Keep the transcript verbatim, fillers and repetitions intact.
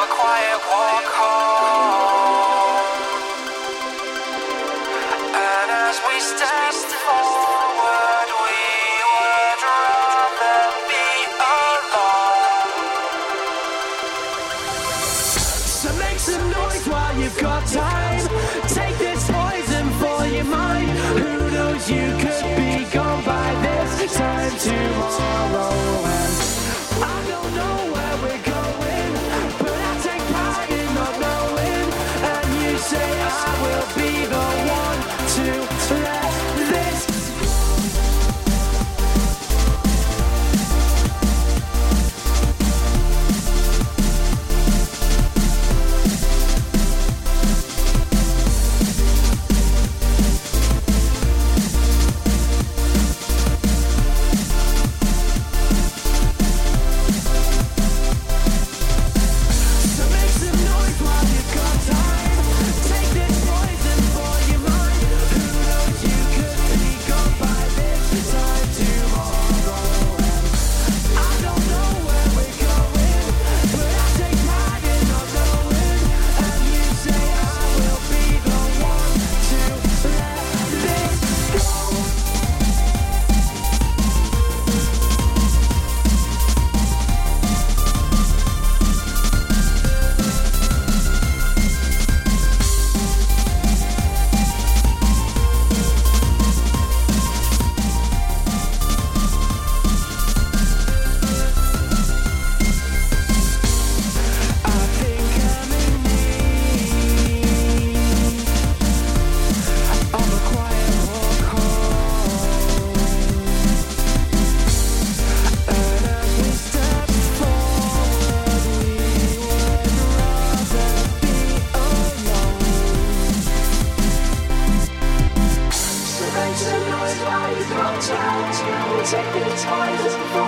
a quiet walk home. And as we step forward, we would rather be alone. So make some noise while you've got time. Take this poison for your mind. Who knows, you could be gone by this time tomorrow. And I don't know where we're going, but I take pride in not knowing. And you say I will be the one to let this take the time